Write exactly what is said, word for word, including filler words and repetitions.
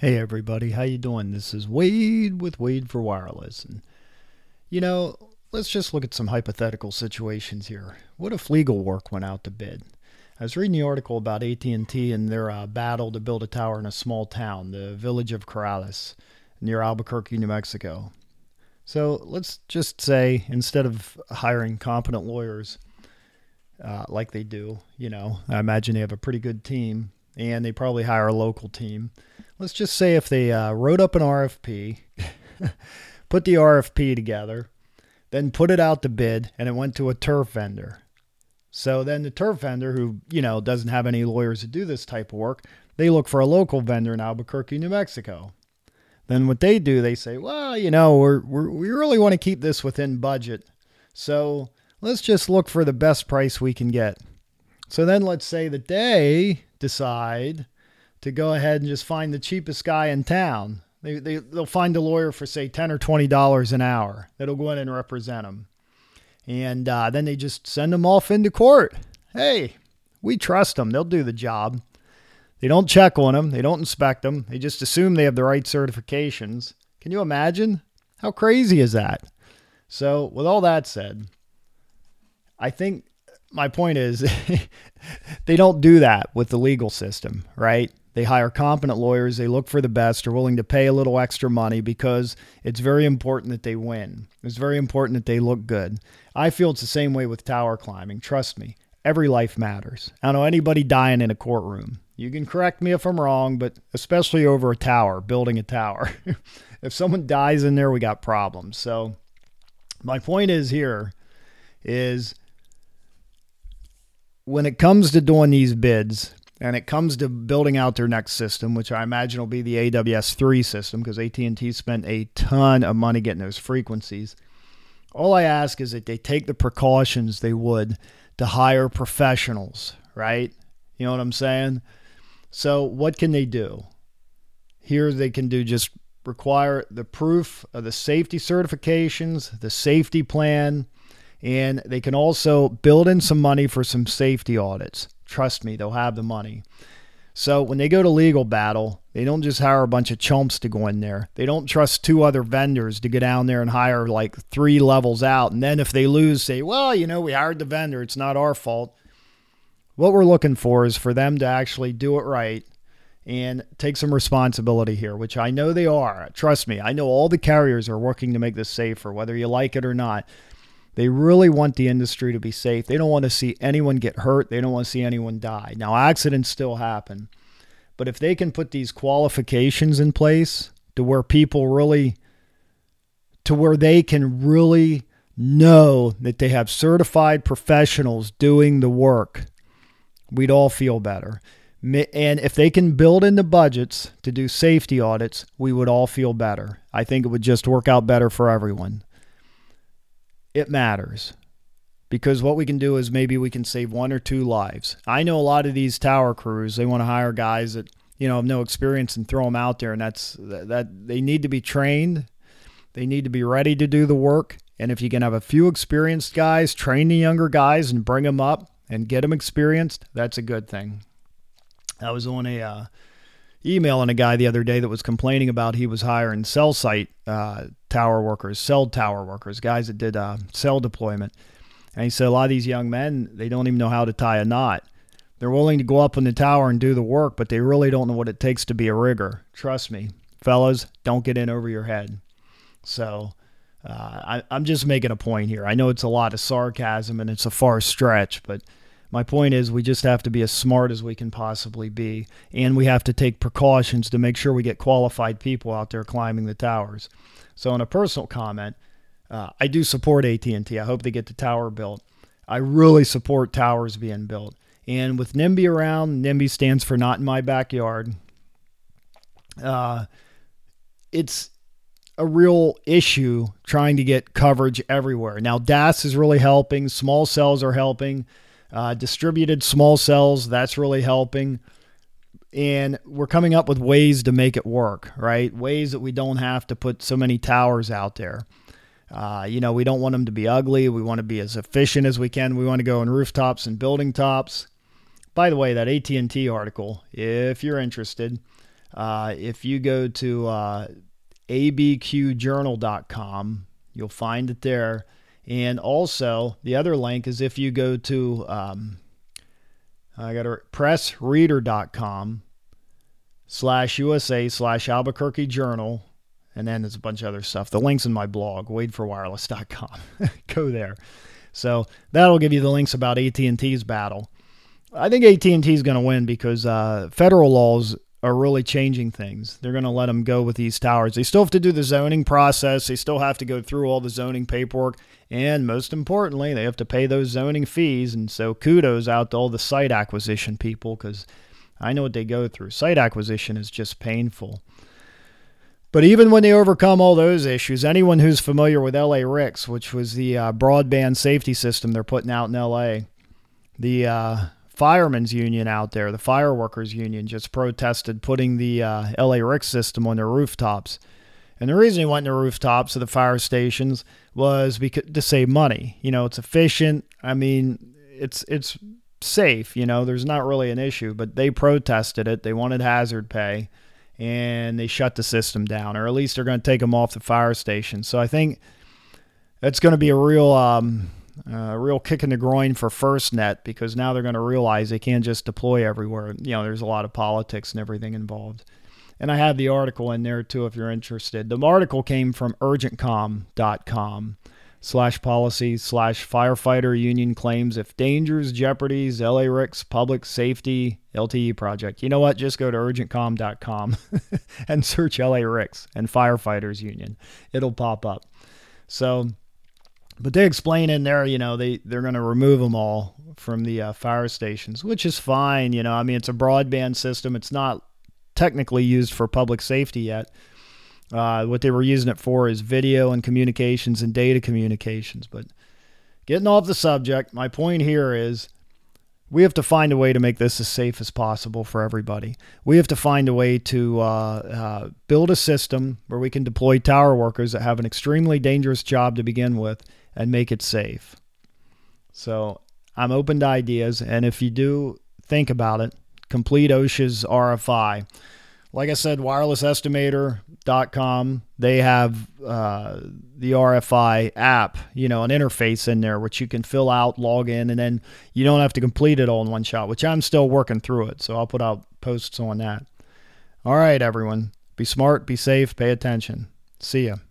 Hey everybody, how you doing? This is Wade with Wade for Wireless. And you know, let's just look at some hypothetical situations here. What if legal work went out to bid? I was reading the article about A T and T and their uh, battle to build a tower in a small town, the village of Corrales, near Albuquerque, New Mexico. So let's just say instead of hiring competent lawyers uh, like they do, you know, I imagine they have a pretty good team and they probably hire a local team. Let's just say if they uh, wrote up an R F P, put the R F P together, then put it out to bid, and it went to a turf vendor. So then the turf vendor, who, you know, doesn't have any lawyers to do this type of work, they look for a local vendor in Albuquerque, New Mexico. Then what they do, they say, well, you know, we're, we're, we really want to keep this within budget. So let's just look for the best price we can get. So then let's say that they decide to go ahead and just find the cheapest guy in town. They, they, they'll find a lawyer for, say, ten dollars or twenty dollars an hour that'll go in and represent them. And uh, then they just send them off into court. Hey, we trust them. They'll do the job. They don't check on them. They don't inspect them. They just assume they have the right certifications. Can you imagine? How crazy is that? So with all that said, I think my point is they don't do that with the legal system, right? They hire competent lawyers. They look for the best, are willing to pay a little extra money because it's very important that they win. It's very important that they look good. I feel it's the same way with tower climbing. Trust me, every life matters. I don't know anybody dying in a courtroom. You can correct me if I'm wrong, but especially over a tower, building a tower. If someone dies in there, we got problems. So my point is here is when it comes to doing these bids, and it comes to building out their next system, which I imagine will be the A W S three system because A T and T spent a ton of money getting those frequencies. All I ask is that they take the precautions they would to hire professionals, right? You know what I'm saying? So what can they do? Here they can do just require the proof of the safety certifications, the safety plan, and they can also build in some money for some safety audits. Trust me, they'll have the money. So when they go to legal battle, they don't just hire a bunch of chumps to go in there. They don't trust two other vendors to go down there and hire like three levels out. And then if they lose, say, well, you know, we hired the vendor. It's not our fault. What we're looking for is for them to actually do it right and take some responsibility here, which I know they are. Trust me, I know all the carriers are working to make this safer, whether you like it or not. They really want the industry to be safe. They don't want to see anyone get hurt. They don't want to see anyone die. Now, accidents still happen. But if they can put these qualifications in place to where people really, to where they can really know that they have certified professionals doing the work, we'd all feel better. And if they can build in the budgets to do safety audits, we would all feel better. I think it would just work out better for everyone. It matters because what we can do is maybe we can save one or two lives. I know a lot of these tower crews, they want to hire guys that, you know, have no experience and throw them out there. And that's that they need to be trained. They need to be ready to do the work. And if you can have a few experienced guys, train the younger guys and bring them up and get them experienced, that's a good thing. I was on a uh, emailing a guy the other day that was complaining about he was hiring cell site uh, tower workers, cell tower workers, guys that did uh, cell deployment. And he said a lot of these young men, they don't even know how to tie a knot. They're willing to go up on the tower and do the work, but they really don't know what it takes to be a rigger. Trust me, fellas, don't get in over your head. So uh, I, I'm just making a point here. I know it's a lot of sarcasm and it's a far stretch, but my point is we just have to be as smart as we can possibly be, and we have to take precautions to make sure we get qualified people out there climbing the towers. So on a personal comment, uh, I do support A T and T. I hope they get the tower built. I really support towers being built. And with NIMBY around, NIMBY stands for Not in My Backyard, uh, it's a real issue trying to get coverage everywhere. Now, D A S is really helping. Small cells are helping. Uh, distributed small cells, that's really helping. And we're coming up with ways to make it work, right? Ways that we don't have to put so many towers out there. Uh, you know, we don't want them to be ugly. We want to be as efficient as we can. We want to go on rooftops and building tops. By the way, that A T and T article, if you're interested, Uh, if you go to uh, a b q journal dot com, you'll find it there. And also, the other link is if you go to um, I got pressreader.com slash USA slash Albuquerque Journal, and then there's a bunch of other stuff. The link's in my blog, wade for wireless dot com. Go there. So that'll give you the links about A T and T's battle. I think A T and T is going to win because uh, federal laws are really changing things. They're going to let them go with these towers. They still have to do the zoning process. They still have to go through all the zoning paperwork. And most importantly, they have to pay those zoning fees. And so kudos out to all the site acquisition people, because I know what they go through. Site acquisition is just painful. But even when they overcome all those issues, anyone who's familiar with L A R I C S, which was the uh, broadband safety system they're putting out in L A, the uh, firemen's union out there, the fireworkers union, just protested putting the uh, L A R I C S system on their rooftops. And the reason they went to rooftops of the fire stations was because to save money. You know, it's efficient. I mean, it's it's safe. You know, there's not really an issue. But they protested it. They wanted hazard pay, and they shut the system down, or at least they're going to take them off the fire station. So I think that's going to be a real um, uh, real kick in the groin for FirstNet, because now they're going to realize they can't just deploy everywhere. You know, there's a lot of politics and everything involved. And I have the article in there too if you're interested. The article came from urgent com dot com slash policy slash firefighter union claims if dangers, jeopardies, L A R I C S, public safety, L T E project. You know what? Just go to urgent com dot com and search L A R I C S and firefighters union. It'll pop up. So, but they explain in there, you know, they, they're going to remove them all from the uh, fire stations, which is fine. You know, I mean, it's a broadband system. It's not technically used for public safety yet. Uh, what they were using it for is video and communications and data communications. But getting off the subject, my point here is we have to find a way to make this as safe as possible for everybody. We have to find a way to uh, uh, build a system where we can deploy tower workers that have an extremely dangerous job to begin with and make it safe. So I'm open to ideas, and if you do think about it, complete OSHA's R F I. Like I said, wireless estimator dot com, they have uh, the R F I app, you know, an interface in there which you can fill out, log in, and then you don't have to complete it all in one shot, which I'm still working through it. So I'll put out posts on that. All right, everyone. Be smart, be safe, pay attention. See ya.